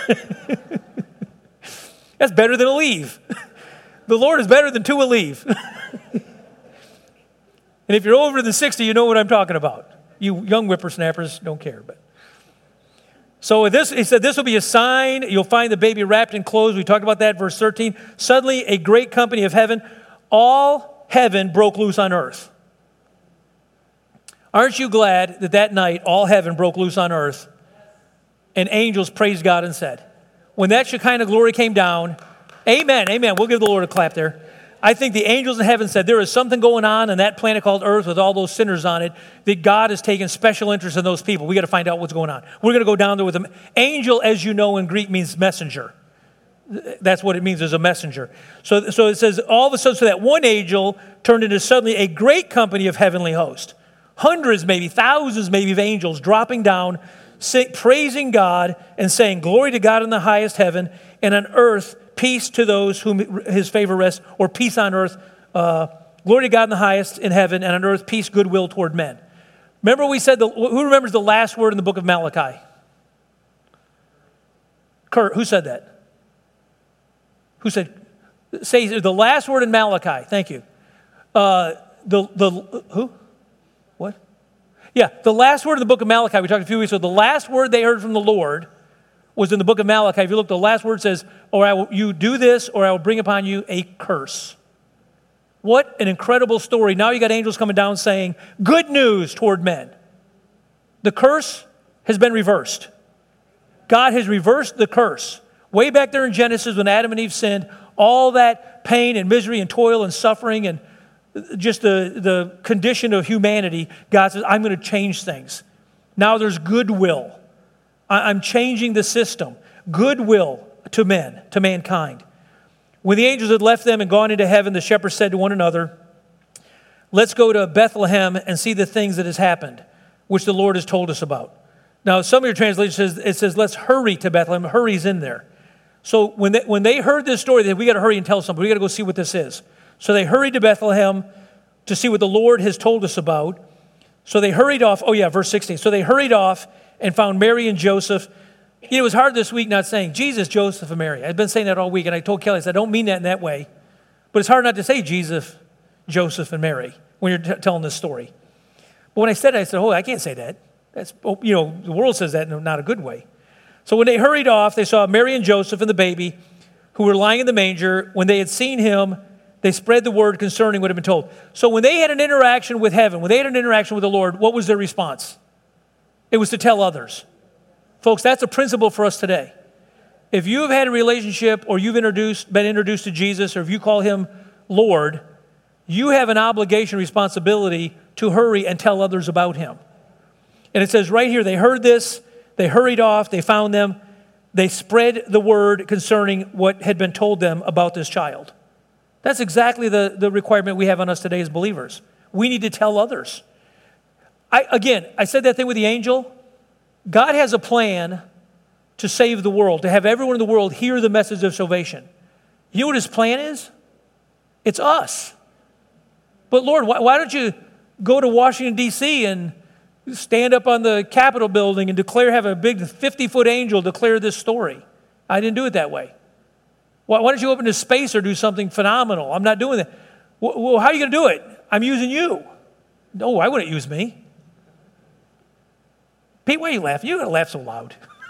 That's better than Aleve. The Lord is better than 2 Aleve. And if you're over than 60, you know what I'm talking about. You young whippersnappers don't care. But so this, he said, this will be a sign. You'll find the baby wrapped in clothes. We talked about that, verse 13. Suddenly, a great company of heaven, all heaven broke loose on earth. Aren't you glad that night all heaven broke loose on earth and angels praised God and said, when that Shekinah glory came down, amen, amen. We'll give the Lord a clap there. I think the angels in heaven said there is something going on that planet called Earth with all those sinners on it, that God has taken special interest in those people. We got to find out what's going on. We're going to go down there with them. Angel, as you know, in Greek means messenger. That's what it means, as a messenger. So it says all of a sudden, so that one angel turned into suddenly a great company of heavenly hosts. Hundreds, maybe thousands, maybe of angels dropping down, praising God and saying, glory to God in the highest heaven, and on earth, peace to those whom his favor rests, or peace on earth. Glory to God in the highest in heaven, and on earth, peace, goodwill toward men. Remember we said, who remembers the last word in the book of Malachi? Kurt, who said that? Who said, say the last word in Malachi. Thank you. Who? What? Yeah, the last word in the book of Malachi, we talked a few weeks ago, the last word they heard from the Lord was in the book of Malachi. If you look, the last word says, you do this, or I will bring upon you a curse. What an incredible story. Now you got angels coming down saying, good news toward men. The curse has been reversed. God has reversed the curse. Way back there in Genesis when Adam and Eve sinned, all that pain and misery and toil and suffering and just the condition of humanity, God says, I'm going to change things. Now there's goodwill. I'm changing the system. goodwill to men, to mankind. When the angels had left them and gone into heaven, the shepherds said to one another, let's go to Bethlehem and see the things that has happened, which the Lord has told us about. Now, some of your translations, it says, let's hurry to Bethlehem. Hurry's in there. So when they heard this story, they said, we got to hurry and tell somebody. We got to go see what this is. So they hurried to Bethlehem to see what the Lord has told us about. So they hurried off. Oh, yeah, verse 16. So they hurried off and found Mary and Joseph. You know, it was hard this week not saying Jesus, Joseph, and Mary. I've been saying that all week, and I told Kelly, I said, I don't mean that in that way. But it's hard not to say Jesus, Joseph, and Mary when you're telling this story. But when I said it, I said, oh, I can't say that. That's, you know, the world says that in not a good way. So when they hurried off, they saw Mary and Joseph and the baby who were lying in the manger. When they had seen him, they spread the word concerning what had been told. So when they had an interaction with heaven, when they had an interaction with the Lord, what was their response? It was to tell others. Folks, that's a principle for us today. If you have had a relationship or you've been introduced to Jesus, or if you call him Lord, you have an obligation, responsibility to hurry and tell others about him. And it says right here, they heard this, they hurried off, they found them, they spread the word concerning what had been told them about this child. That's exactly the requirement we have on us today as believers. We need to tell others. I said that thing with the angel. God has a plan to save the world, to have everyone in the world hear the message of salvation. You know what his plan is? It's us. But Lord, why don't you go to Washington, D.C. and stand up on the Capitol building and have a big 50-foot angel declare this story? I didn't do it that way. Why don't you open to space or do something phenomenal? I'm not doing that. Well, how are you going to do it? I'm using you. No, I wouldn't use me. Pete, why are you laughing? You're going to laugh so loud.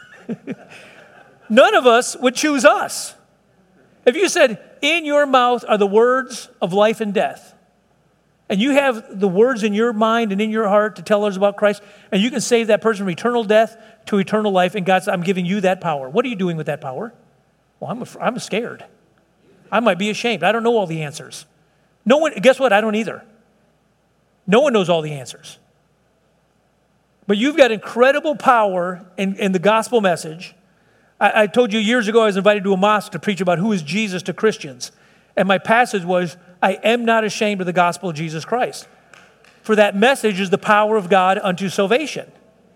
None of us would choose us. If you said, in your mouth are the words of life and death, and you have the words in your mind and in your heart to tell others about Christ, and you can save that person from eternal death to eternal life, and God said, I'm giving you that power. What are you doing with that power? Well, I'm scared. I might be ashamed. I don't know all the answers. No one, guess what? I don't either. No one knows all the answers. But you've got incredible power in the gospel message. I told you years ago I was invited to a mosque to preach about who is Jesus to Christians. And my passage was, I am not ashamed of the gospel of Jesus Christ. For that message is the power of God unto salvation.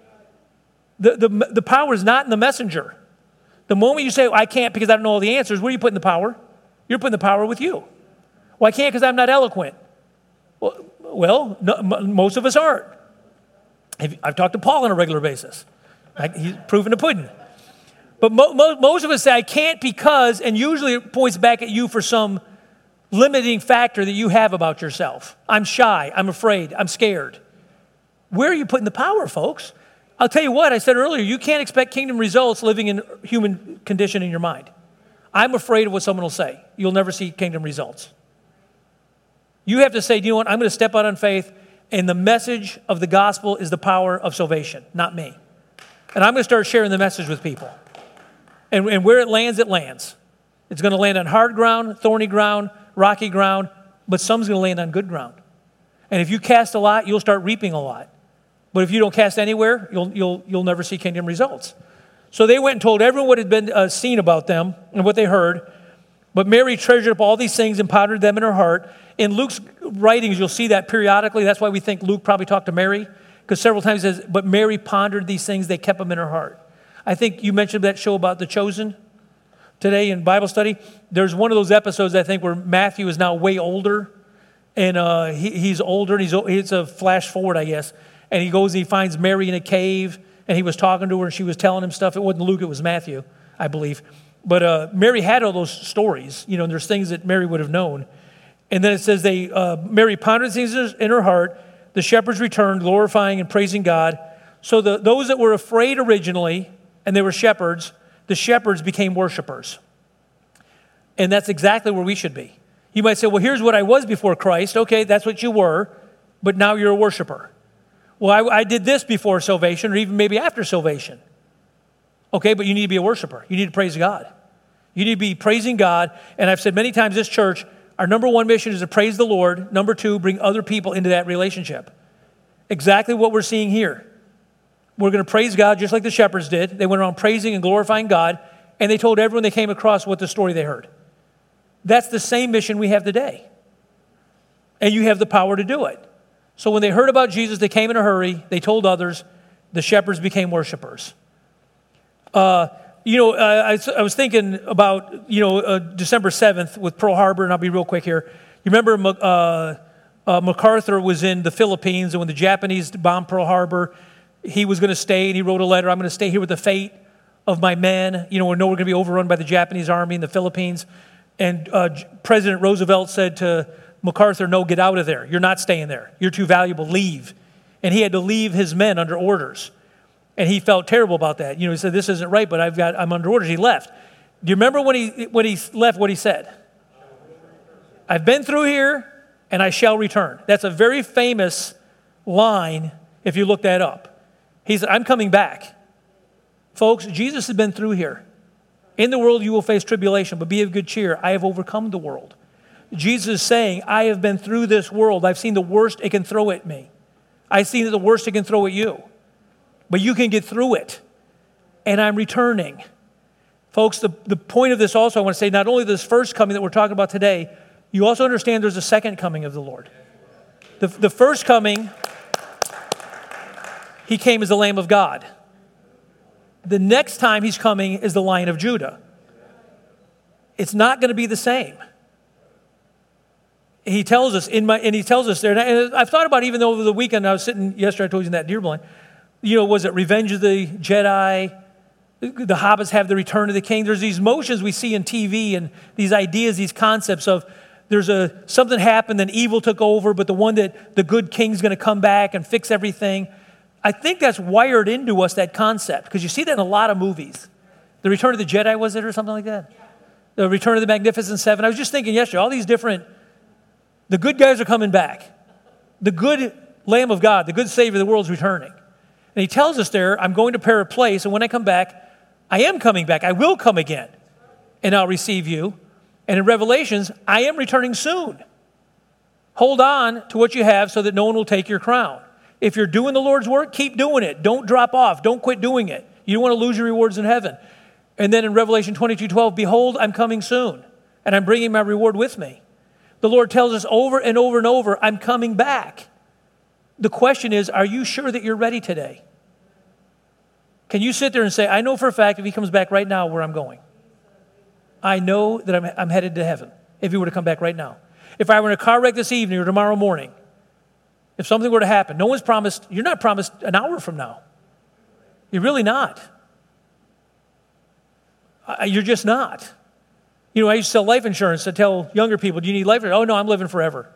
The power is not in the messenger. The moment you say, I can't because I don't know all the answers, where are you putting the power? You're putting the power with you. Well, I can't because I'm not eloquent. Well, no, most of us aren't. I've talked to Paul on a regular basis. He's proven the pudding. But most of us say, I can't because, and usually it points back at you for some limiting factor that you have about yourself. I'm shy. I'm afraid. I'm scared. Where are you putting the power, folks? I'll tell you what, I said earlier, you can't expect kingdom results living in human condition in your mind. I'm afraid of what someone will say. You'll never see kingdom results. You have to say, you know what, I'm going to step out on faith, and the message of the gospel is the power of salvation, not me. And I'm going to start sharing the message with people. And where it lands, it lands. It's going to land on hard ground, thorny ground, rocky ground, but some's going to land on good ground. And if you cast a lot, you'll start reaping a lot. But if you don't cast anywhere, you'll never see kingdom results. So they went and told everyone what had been seen about them and what they heard. But Mary treasured up all these things and pondered them in her heart. In Luke's writings, you'll see that periodically. That's why we think Luke probably talked to Mary, because several times he says, but Mary pondered these things, they kept them in her heart. I think you mentioned that show about The Chosen today in Bible study. There's one of those episodes, I think, where Matthew is now way older, and he's older, and it's a flash forward, I guess, and he goes and he finds Mary in a cave, and he was talking to her, and she was telling him stuff. It wasn't Luke, it was Matthew, I believe. But Mary had all those stories, and there's things that Mary would have known. And then it says Mary pondered things in her heart. The shepherds returned, glorifying and praising God. So those that were afraid originally, and they were shepherds, the shepherds became worshipers. And that's exactly where we should be. You might say, well, here's what I was before Christ. Okay, that's what you were, but now you're a worshiper. Well, I did this before salvation, or even maybe after salvation. Okay, but you need to be a worshiper. You need to praise God. You need to be praising God. And I've said many times, this church, our number one mission is to praise the Lord. Number two, bring other people into that relationship. Exactly what we're seeing here. We're going to praise God just like the shepherds did. They went around praising and glorifying God. and they told everyone they came across what the story they heard. That's the same mission we have today. And you have the power to do it. So when they heard about Jesus, they came in a hurry. They told others. The shepherds became worshipers. I was thinking about, December 7th with Pearl Harbor, and I'll be real quick here. You remember MacArthur was in the Philippines, and when the Japanese bombed Pearl Harbor, he was going to stay, and he wrote a letter, I'm going to stay here with the fate of my men. We know we're going to be overrun by the Japanese army in the Philippines. And President Roosevelt said to MacArthur, no, get out of there. You're not staying there. You're too valuable. Leave. And he had to leave his men under orders. And he felt terrible about that. He said, this isn't right, but I'm under orders. He left. Do you remember when he left what he said? I've been through here, and I shall return. That's a very famous line if you look that up. He said, I'm coming back. Folks, Jesus has been through here. In the world you will face tribulation, but be of good cheer. I have overcome the world. Jesus is saying, I have been through this world. I've seen the worst it can throw at me. I've seen the worst it can throw at you. But you can get through it. And I'm returning. Folks, the point of this also, I want to say, not only this first coming that we're talking about today, you also understand there's a second coming of the Lord. The first coming, he came as the Lamb of God. The next time he's coming is the Lion of Judah. It's not going to be the same. He tells us there, and I've thought about, even though over the weekend I was sitting yesterday, I told you in that Dearborn, was it Revenge of the Jedi? The hobbits have the Return of the King. There's these motions we see in TV and these ideas, these concepts of something happened, then evil took over, but the good king's going to come back and fix everything. I think that's wired into us, that concept, because you see that in a lot of movies. The Return of the Jedi, was it, or something like that? The Return of the Magnificent Seven. I was just thinking yesterday, all these different, the good guys are coming back. The good Lamb of God, the good Savior of the world is returning. And he tells us there, I'm going to prepare a place, and when I come back, I am coming back. I will come again, and I'll receive you. And in Revelations, I am returning soon. Hold on to what you have so that no one will take your crown. If you're doing the Lord's work, keep doing it. Don't drop off. Don't quit doing it. You don't want to lose your rewards in heaven. And then in Revelation 22:12, behold, I'm coming soon, and I'm bringing my reward with me. The Lord tells us over and over and over, I'm coming back. The question is, are you sure that you're ready today? Can you sit there and say, I know for a fact if he comes back right now where I'm going? I know that I'm headed to heaven if he were to come back right now. If I were in a car wreck this evening or tomorrow morning, if something were to happen, you're not promised an hour from now. You're really not. You're just not. I used to sell life insurance to tell younger people, do you need life insurance? Oh, no, I'm living forever.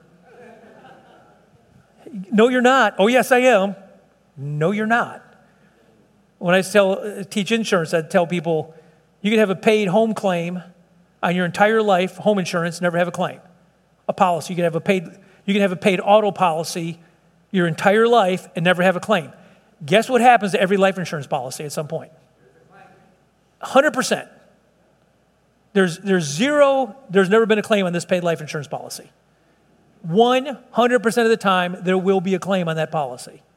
No, you're not. Oh, yes, I am. No, you're not. When I teach insurance, I'd tell people, you can have a paid home claim on your entire life, home insurance, never have a claim. A policy, you can have a paid auto policy your entire life and never have a claim. Guess what happens to every life insurance policy at some point? 100%. There's never been a claim on this paid life insurance policy. 100% of the time, there will be a claim on that policy.